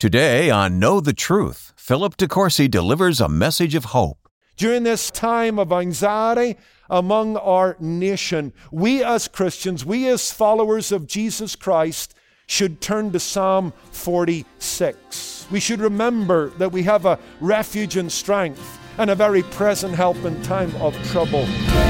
Today on Know the Truth, Philip DeCourcy delivers a message of hope. During this time of anxiety among our nation, we as Christians, we as followers of Jesus Christ, should turn to Psalm 46. We should remember that we have a refuge and strength and a very present help in time of trouble.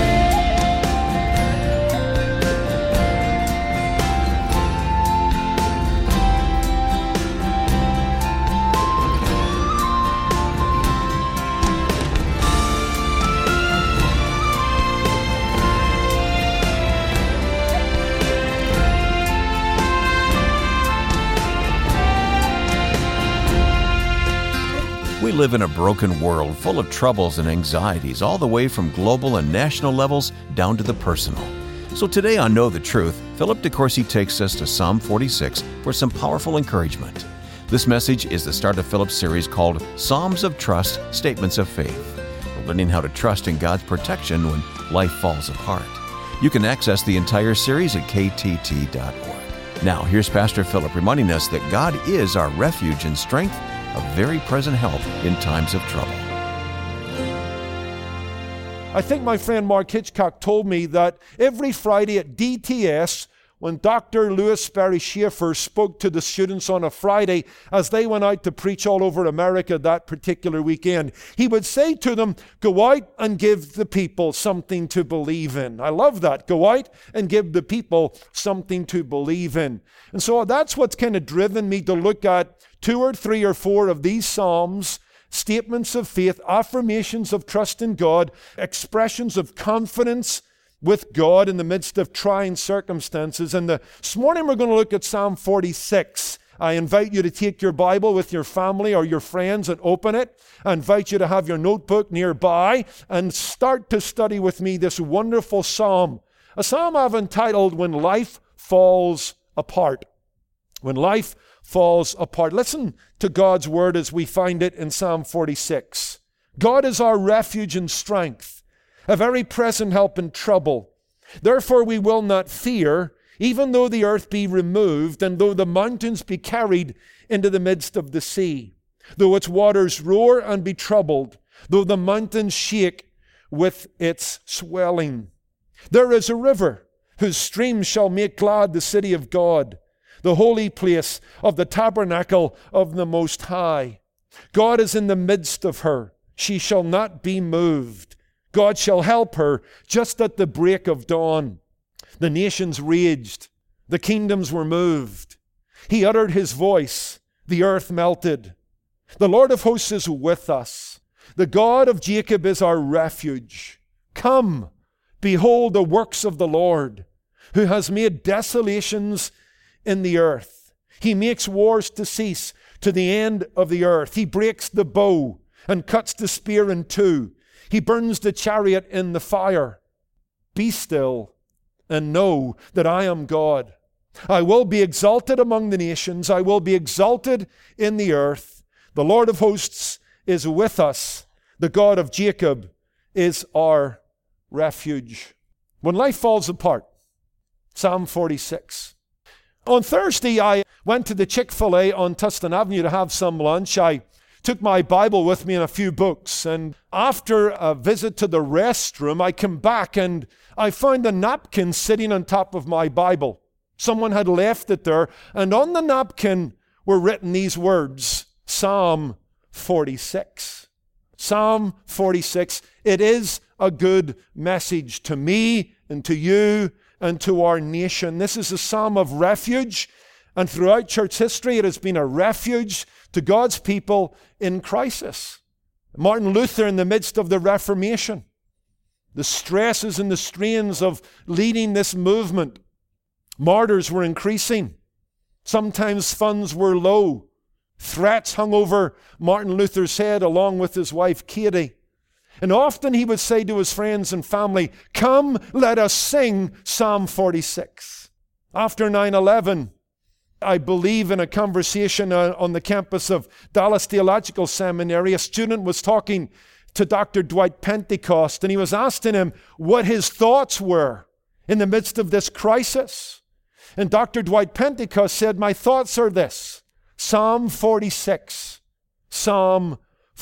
We live in a broken world full of troubles and anxieties, all the way from global and national levels down to the personal. So today on Know the Truth, Philip DeCourcy takes us to Psalm 46 for some powerful encouragement. This message is the start of Philip's series called Psalms of Trust, Statements of Faith. We're learning how to trust in God's protection when life falls apart. You can access the entire series at ktt.org. Now, here's Pastor Philip reminding us that God is our refuge and strength, a very present help in times of trouble. I think my friend Mark Hitchcock told me that every Friday at DTS, when Dr. Louis Sperry Schaefer spoke to the students on a Friday as they went out to preach all over America that particular weekend, he would say to them, go out and give the people something to believe in. I love that. Go out and give the people something to believe in. And so that's what's kind of driven me to look at 2 or 3 or 4 of these Psalms, statements of faith, affirmations of trust in God, expressions of confidence with God in the midst of trying circumstances. And this morning we're going to look at Psalm 46. I invite you to take your Bible with your family or your friends and open it. I invite you to have your notebook nearby and start to study with me this wonderful psalm. A psalm I've entitled, When Life Falls Apart. When life falls apart. Listen to God's word as we find it in Psalm 46. God is our refuge and strength, a very present help in trouble. Therefore we will not fear, even though the earth be removed, and though the mountains be carried into the midst of the sea, though its waters roar and be troubled, though the mountains shake with its swelling. There is a river whose streams shall make glad the city of God, the holy place of the tabernacle of the Most High. God is in the midst of her. She shall not be moved. God shall help her just at the break of dawn. The nations raged. The kingdoms were moved. He uttered his voice. The earth melted. The Lord of hosts is with us. The God of Jacob is our refuge. Come, behold the works of the Lord, who has made desolations in the earth. He makes wars to cease to the end of the earth. He breaks the bow and cuts the spear in two. He burns the chariot in the fire. Be still and know that I am God. I will be exalted among the nations. I will be exalted in the earth. The Lord of hosts is with us. The God of Jacob is our refuge. When life falls apart, Psalm 46. On Thursday, I went to the Chick-fil-A on Tustin Avenue to have some lunch. I took my Bible with me and a few books. And after a visit to the restroom, I came back and I found a napkin sitting on top of my Bible. Someone had left it there. And on the napkin were written these words, Psalm 46. Psalm 46. It is a good message to me and to you and to our nation. This is a psalm of refuge, and throughout church history it has been a refuge to God's people in crisis. Martin Luther, in the midst of the Reformation, the stresses and the strains of leading this movement, martyrs were increasing. Sometimes funds were low. Threats hung over Martin Luther's head along with his wife Katie. And often he would say to his friends and family, come, let us sing Psalm 46. After 9/11, I believe in a conversation on the campus of Dallas Theological Seminary, a student was talking to Dr. Dwight Pentecost, and he was asking him what his thoughts were in the midst of this crisis. And Dr. Dwight Pentecost said, my thoughts are this: Psalm 46. Psalm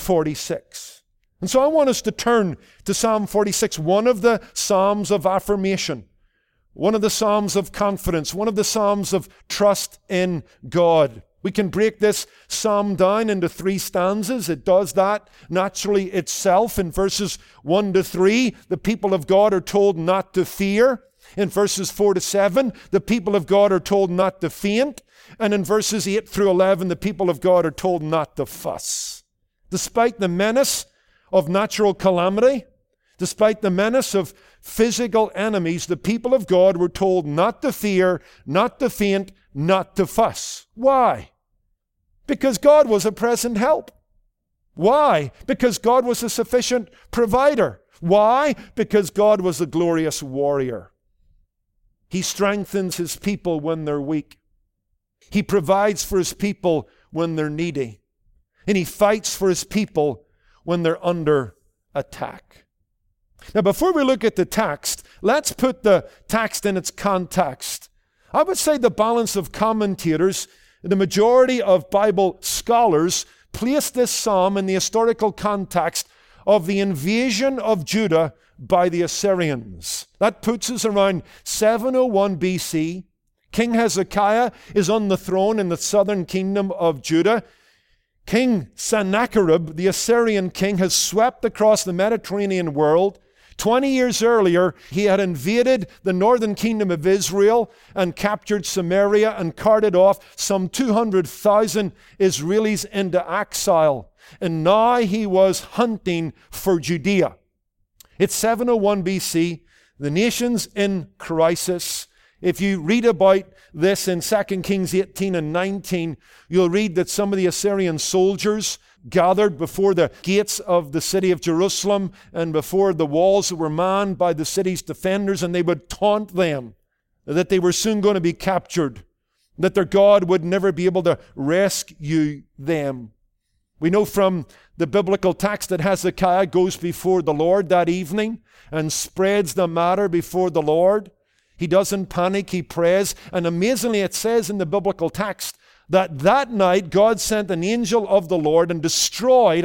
46. And so I want us to turn to Psalm 46, one of the Psalms of affirmation, one of the Psalms of confidence, one of the Psalms of trust in God. We can break this psalm down into 3 stanzas. It does that naturally itself. In verses 1 to 3, the people of God are told not to fear. In verses 4 to 7, the people of God are told not to faint. And in verses 8 through 11, the people of God are told not to fuss. Despite the menace of natural calamity, despite the menace of physical enemies, the people of God were told not to fear, not to faint, not to fuss. Why? Because God was a present help. Why? Because God was a sufficient provider. Why? Because God was a glorious warrior. He strengthens His people when they're weak. He provides for His people when they're needy. And He fights for His people when they're under attack. Now, before we look at the text, let's put the text in its context. I would say the balance of commentators, the majority of Bible scholars, place this psalm in the historical context of the invasion of Judah by the Assyrians. That puts us around 701 BC. King Hezekiah is on the throne in the southern kingdom of Judah. King Sennacherib, the Assyrian king, has swept across the Mediterranean world. 20 years earlier, he had invaded the northern kingdom of Israel and captured Samaria and carted off some 200,000 Israelis into exile. And now he was hunting for Judea. It's 701 BC. The nation's in crisis. If you read about this in 2 Kings 18 and 19, you'll read that some of the Assyrian soldiers gathered before the gates of the city of Jerusalem and before the walls that were manned by the city's defenders, and they would taunt them that they were soon going to be captured, that their God would never be able to rescue them. We know from the biblical text that Hezekiah goes before the Lord that evening and spreads the matter before the Lord. He doesn't panic, he prays, and amazingly it says in the biblical text that night God sent an angel of the Lord and destroyed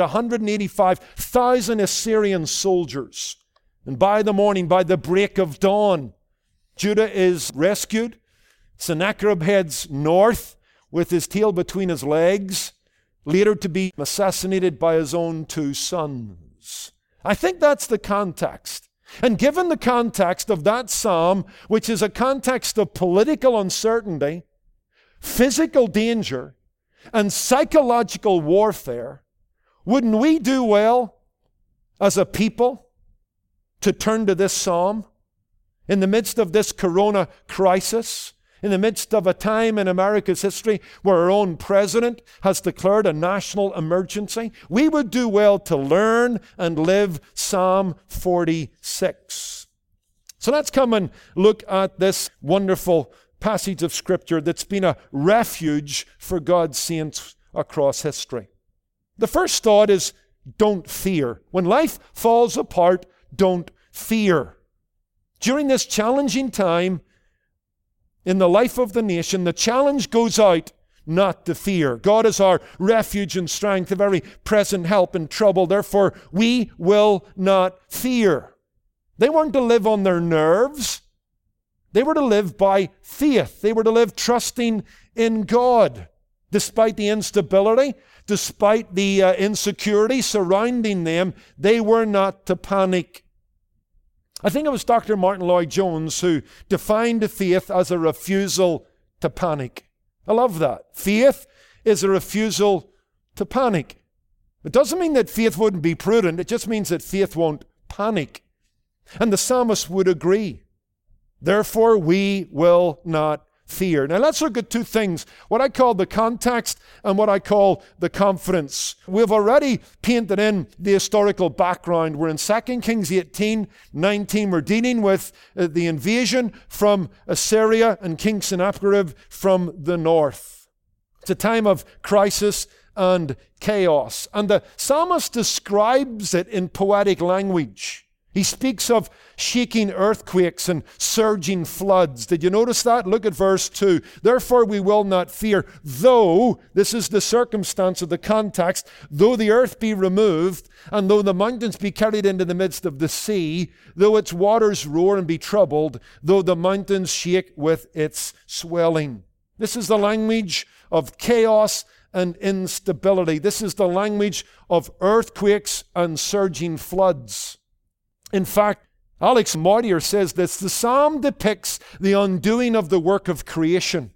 185,000 Assyrian soldiers. And by the morning, by the break of dawn, Judah is rescued. Sennacherib heads north with his tail between his legs, later to be assassinated by his own 2 sons. I think that's the context. And given the context of that psalm, which is a context of political uncertainty, physical danger, and psychological warfare, wouldn't we do well as a people to turn to this psalm in the midst of this corona crisis, in the midst of a time in America's history where our own president has declared a national emergency? We would do well to learn and live Psalm 46. So let's come and look at this wonderful passage of Scripture that's been a refuge for God's saints across history. The first thought is, don't fear. When life falls apart, don't fear. During this challenging time in the life of the nation, the challenge goes out not to fear. God is our refuge and strength, a very present help in trouble. Therefore, we will not fear. They weren't to live on their nerves. They were to live by faith. They were to live trusting in God. Despite the instability, despite the insecurity surrounding them, they were not to panic. I think it was Dr. Martin Lloyd-Jones who defined faith as a refusal to panic. I love that. Faith is a refusal to panic. It doesn't mean that faith wouldn't be prudent. It just means that faith won't panic. And the psalmist would agree. Therefore, we will not fear. Now, let's look at 2 things, what I call the context and what I call the confidence. We've already painted in the historical background. We're in 2 Kings 18, 19. We're dealing with the invasion from Assyria and King Sennacherib from the north. It's a time of crisis and chaos. And the psalmist describes it in poetic language. He speaks of shaking earthquakes and surging floods. Did you notice that? Look at verse 2. Therefore we will not fear, though, this is the circumstance of the context, though the earth be removed, and though the mountains be carried into the midst of the sea, though its waters roar and be troubled, though the mountains shake with its swelling. This is the language of chaos and instability. This is the language of earthquakes and surging floods. In fact, Alex Mortier says this: the psalm depicts the undoing of the work of creation,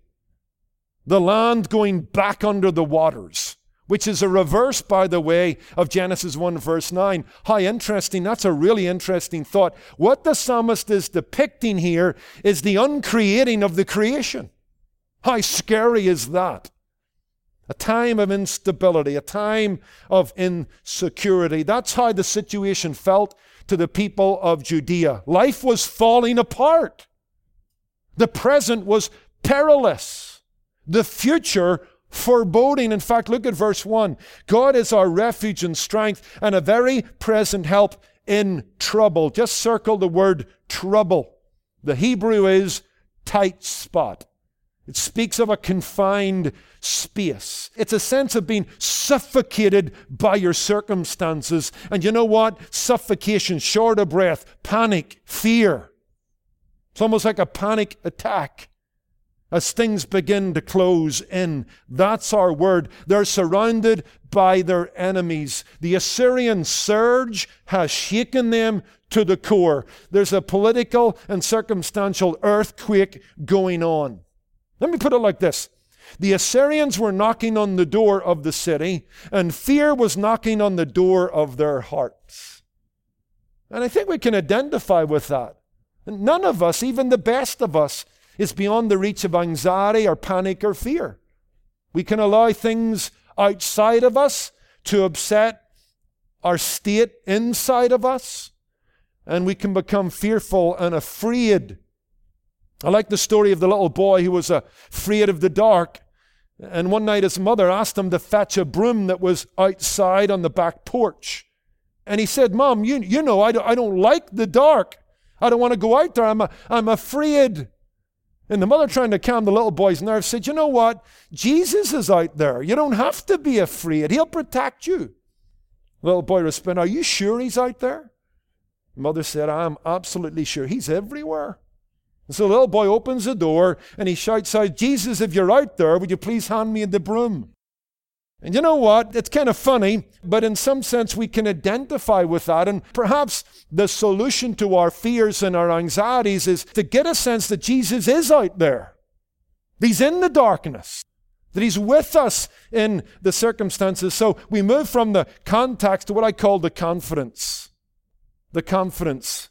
the land going back under the waters, which is a reverse, by the way, of Genesis 1 verse 9. How interesting. That's a really interesting thought. What the psalmist is depicting here is the uncreating of the creation. How scary is that? A time of instability, a time of insecurity. That's how the situation felt to the people of Judea. Life was falling apart. The present was perilous. The future foreboding. In fact, look at verse 1. God is our refuge and strength and a very present help in trouble. Just circle the word trouble. The Hebrew is tight spot. It speaks of a confined space. It's a sense of being suffocated by your circumstances. And you know what? Suffocation, short of breath, panic, fear. It's almost like a panic attack as things begin to close in. That's our word. They're surrounded by their enemies. The Assyrian surge has shaken them to the core. There's a political and circumstantial earthquake going on. Let me put it like this. The Assyrians were knocking on the door of the city, and fear was knocking on the door of their hearts. And I think we can identify with that. None of us, even the best of us, is beyond the reach of anxiety or panic or fear. We can allow things outside of us to upset our state inside of us, and we can become fearful and afraid. I like the story of the little boy who was afraid of the dark. And one night his mother asked him to fetch a broom that was outside on the back porch. And he said, Mom, you know, I don't like the dark. I don't want to go out there. I'm afraid. And the mother, trying to calm the little boy's nerves, said, you know what? Jesus is out there. You don't have to be afraid. He'll protect you. The little boy responded, are you sure he's out there? The mother said, I'm absolutely sure. He's everywhere. And so the little boy opens the door and he shouts out, Jesus, if you're out there, would you please hand me the broom? And you know what? It's kind of funny, but in some sense we can identify with that. And perhaps the solution to our fears and our anxieties is to get a sense that Jesus is out there. He's in the darkness, that He's with us in the circumstances. So we move from the context to what I call the confidence. The confidence.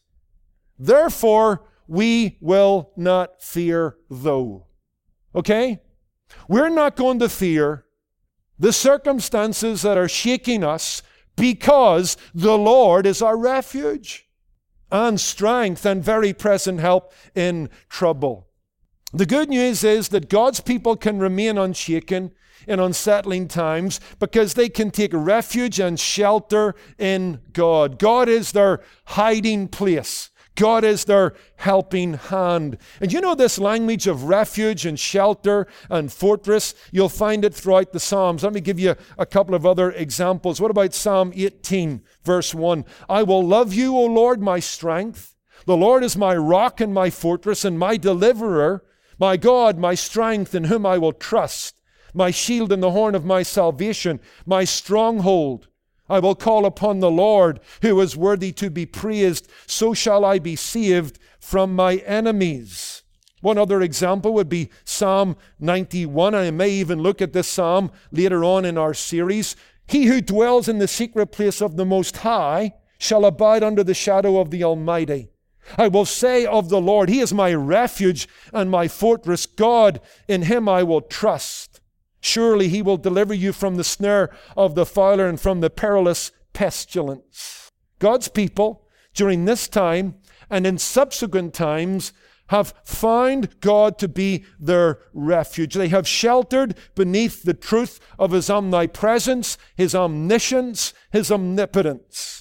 Therefore, we will not fear though. Okay? We're not going to fear the circumstances that are shaking us because the Lord is our refuge and strength and very present help in trouble. The good news is that God's people can remain unshaken in unsettling times because they can take refuge and shelter in God. God is their hiding place. God is their helping hand. And you know this language of refuge and shelter and fortress? You'll find it throughout the Psalms. Let me give you a couple of other examples. What about Psalm 18, verse 1? I will love you, O Lord, my strength. The Lord is my rock and my fortress and my deliverer, my God, my strength, in whom I will trust, my shield and the horn of my salvation, my stronghold. I will call upon the Lord, who is worthy to be praised. So shall I be saved from my enemies. One other example would be Psalm 91. I may even look at this psalm later on in our series. He who dwells in the secret place of the Most High shall abide under the shadow of the Almighty. I will say of the Lord, He is my refuge and my fortress. God, in Him I will trust. Surely He will deliver you from the snare of the fowler and from the perilous pestilence. God's people during this time and in subsequent times have found God to be their refuge. They have sheltered beneath the truth of His omnipresence, His omniscience, His omnipotence.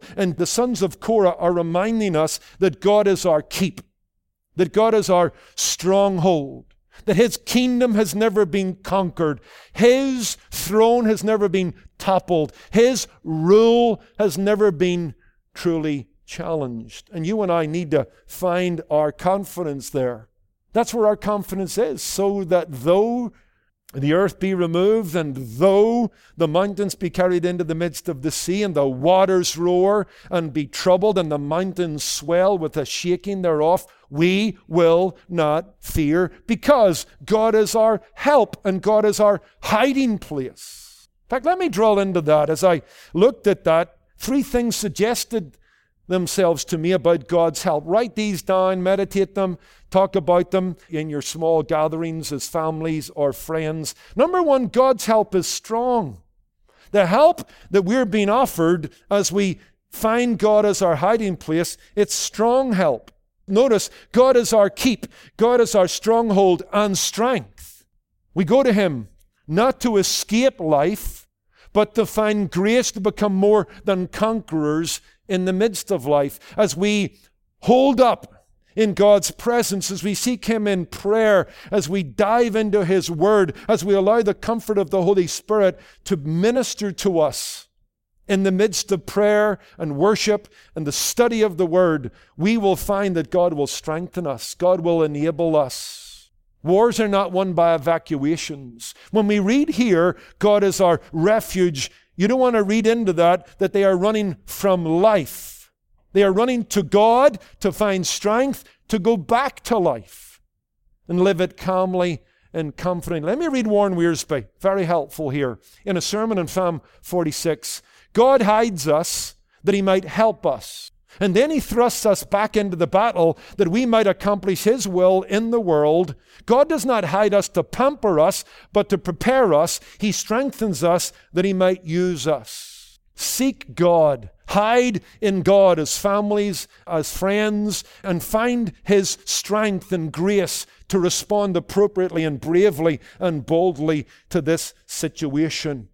And the sons of Korah are reminding us that God is our keep, that God is our stronghold, that His kingdom has never been conquered. His throne has never been toppled. His rule has never been truly challenged. And you and I need to find our confidence there. That's where our confidence is, so that though the earth be removed, and though the mountains be carried into the midst of the sea, and the waters roar and be troubled, and the mountains swell with the shaking thereof, we will not fear, because God is our help and God is our hiding place. In fact, let me drill into that. As I looked at that, 3 things suggested themselves to me about God's help. Write these down, meditate them, talk about them in your small gatherings as families or friends. Number 1, God's help is strong. The help that we're being offered as we find God as our hiding place, it's strong help. Notice, God is our keep. God is our stronghold and strength. We go to Him not to escape life, but to find grace to become more than conquerors in the midst of life. As we hold up in God's presence, as we seek Him in prayer, as we dive into His Word, as we allow the comfort of the Holy Spirit to minister to us in the midst of prayer and worship and the study of the Word, we will find that God will strengthen us. God will enable us. Wars are not won by evacuations. When we read here, God is our refuge, you don't want to read into that they are running from life. They are running to God to find strength, to go back to life and live it calmly and comforting. Let me read Warren Wiersbe, very helpful here, in a sermon in Psalm 46. God hides us that He might help us. And then He thrusts us back into the battle that we might accomplish His will in the world. God does not hide us to pamper us, but to prepare us. He strengthens us that He might use us. Seek God. Hide in God as families, as friends, and find His strength and grace to respond appropriately and bravely and boldly to this situation.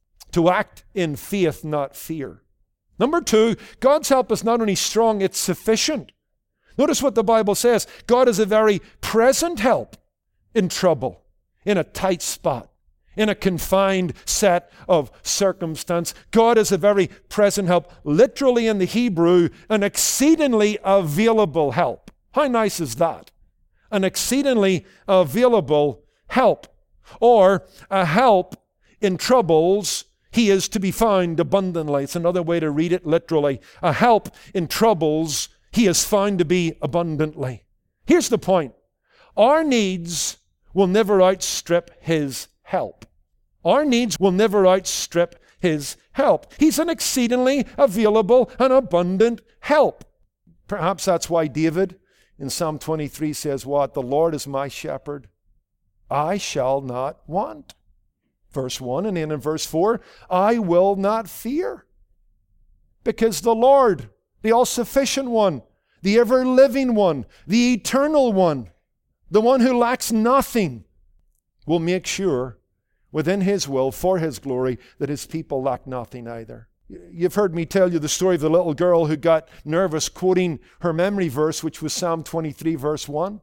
To act in faith, not fear. Number 2, God's help is not only strong, it's sufficient. Notice what the Bible says. God is a very present help in trouble, in a tight spot, in a confined set of circumstance. God is a very present help. Literally in the Hebrew, an exceedingly available help. How nice is that? An exceedingly available help. Or a help in troubles. He is to be found abundantly. It's another way to read it literally. A help in troubles, He is found to be abundantly. Here's the point. Our needs will never outstrip His help. Our needs will never outstrip His help. He's an exceedingly available and abundant help. Perhaps that's why David in Psalm 23 says what? The Lord is my shepherd. I shall not want. Verse 1, and then in verse 4, I will not fear. Because the Lord, the all-sufficient one, the ever-living one, the eternal one, the one who lacks nothing, will make sure within His will, for His glory, that His people lack nothing either. You've heard me tell you the story of the little girl who got nervous quoting her memory verse, which was Psalm 23, verse 1.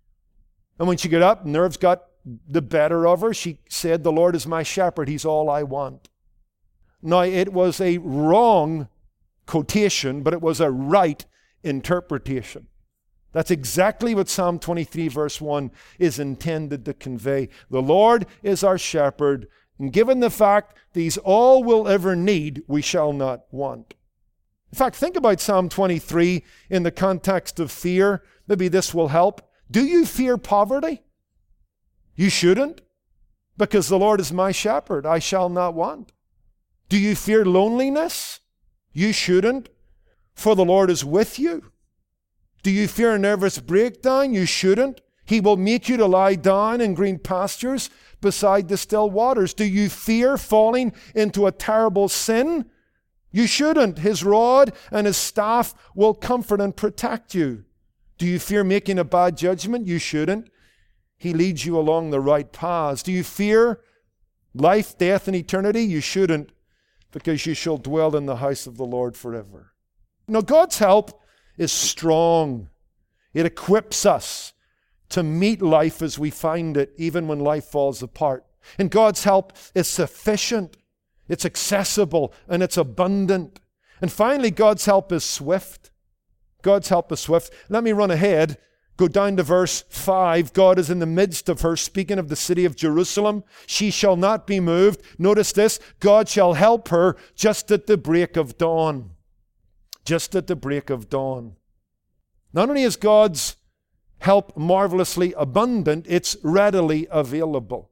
And when she got up, nerves got the better of her. She said, the Lord is my shepherd. He's all I want. Now, it was a wrong quotation, but it was a right interpretation. That's exactly what Psalm 23, verse 1 is intended to convey. The Lord is our shepherd, and given the fact that He's all we'll ever need, we shall not want. In fact, think about Psalm 23 in the context of fear. Maybe this will help. Do you fear poverty? You shouldn't, because the Lord is my shepherd. I shall not want. Do you fear loneliness? You shouldn't, for the Lord is with you. Do you fear a nervous breakdown? You shouldn't. He will make you to lie down in green pastures beside the still waters. Do you fear falling into a terrible sin? You shouldn't. His rod and His staff will comfort and protect you. Do you fear making a bad judgment? You shouldn't. He leads you along the right paths. Do you fear life, death, and eternity? You shouldn't, because you shall dwell in the house of the Lord forever. God's help is strong. It equips us to meet life as we find it, even when life falls apart. And God's help is sufficient, it's accessible, and it's abundant. And finally, God's help is swift. God's help is swift. Let me run ahead. Go down to verse 5. God is in the midst of her, speaking of the city of Jerusalem. She shall not be moved. Notice this. God shall help her just at the break of dawn. Just at the break of dawn. Not only is God's help marvelously abundant, it's readily available.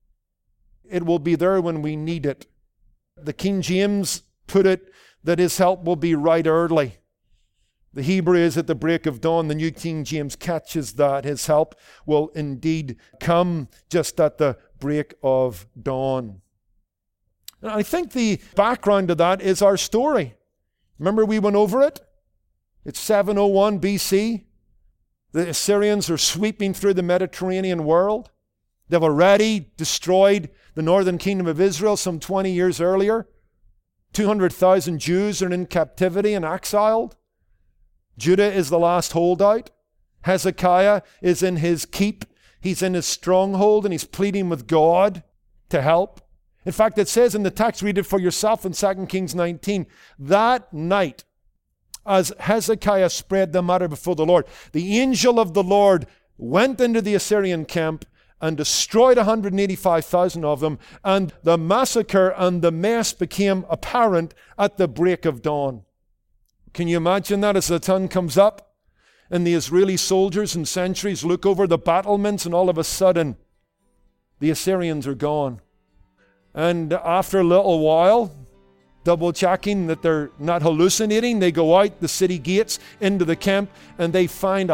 It will be there when we need it. The King James put it that his help will be right early. The Hebrew is at the break of dawn. The New King James catches that. His help will indeed come just at the break of dawn. And I think the background to that is our story. Remember we went over it? It's 701 BC. The Assyrians are sweeping through the Mediterranean world. They've already destroyed the northern kingdom of Israel some 20 years earlier. 200,000 Jews are in captivity and exiled. Judah is the last holdout. Hezekiah is in his keep. He's in his stronghold and he's pleading with God to help. In fact, it says in the text, read it for yourself in 2 Kings 19, that night, as Hezekiah spread the matter before the Lord, the angel of the Lord went into the Assyrian camp and destroyed 185,000 of them, and the massacre and the mess became apparent at the break of dawn. Can you imagine that as the sun comes up and the Israeli soldiers and sentries look over the battlements and all of a sudden the Assyrians are gone. And after a little while, double checking that they're not hallucinating, they go out the city gates into the camp and they find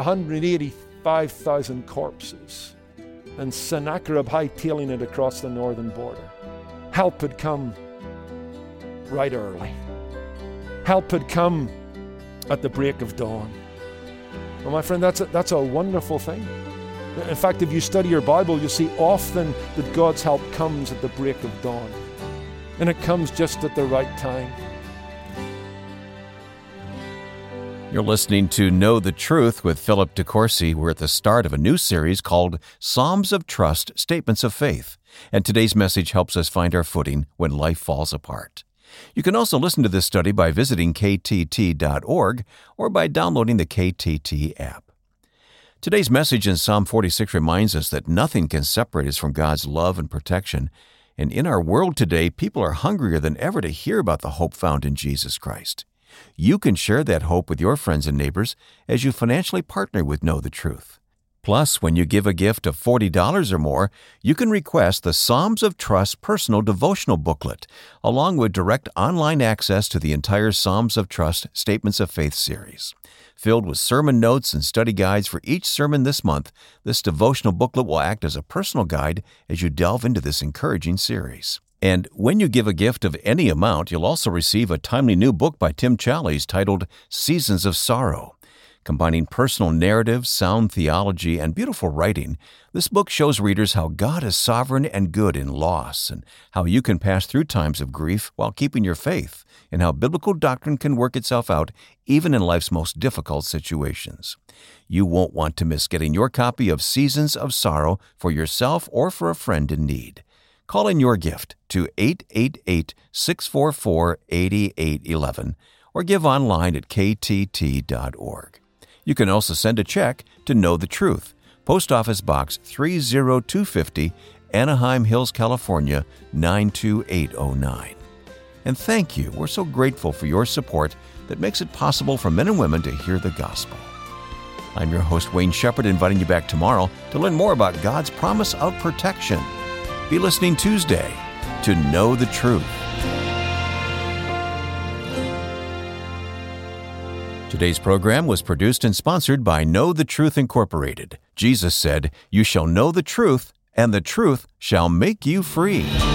185,000 corpses. And Sennacherib hightailing it across the northern border. Help had come right early. Help had come at the break of dawn. Well, my friend, that's a wonderful thing. In fact, if you study your Bible, you'll see often that God's help comes at the break of dawn. And it comes just at the right time. You're listening to Know the Truth with Philip DeCourcy. We're at the start of a new series called Psalms of Trust, Statements of Faith. And today's message helps us find our footing when life falls apart. You can also listen to this study by visiting ktt.org or by downloading the KTT app. Today's message in Psalm 46 reminds us that nothing can separate us from God's love and protection. And in our world today, people are hungrier than ever to hear about the hope found in Jesus Christ. You can share that hope with your friends and neighbors as you financially partner with Know the Truth. Plus, when you give a gift of $40 or more, you can request the Psalms of Trust personal devotional booklet, along with direct online access to the entire Psalms of Trust Statements of Faith series. Filled with sermon notes and study guides for each sermon this month, this devotional booklet will act as a personal guide as you delve into this encouraging series. And when you give a gift of any amount, you'll also receive a timely new book by Tim Challies titled Seasons of Sorrow. Combining personal narrative, sound theology, and beautiful writing, this book shows readers how God is sovereign and good in loss, and how you can pass through times of grief while keeping your faith, and how biblical doctrine can work itself out even in life's most difficult situations. You won't want to miss getting your copy of Seasons of Sorrow for yourself or for a friend in need. Call in your gift to 888-644-8811 or give online at ktt.org. You can also send a check to Know the Truth, Post Office Box 30250, Anaheim Hills, California, 92809. And thank you. We're so grateful for your support that makes it possible for men and women to hear the gospel. I'm your host, Wayne Shepherd, inviting you back tomorrow to learn more about God's promise of protection. Be listening Tuesday to Know the Truth. Today's program was produced and sponsored by Know the Truth Incorporated. Jesus said, "You shall know the truth, and the truth shall make you free."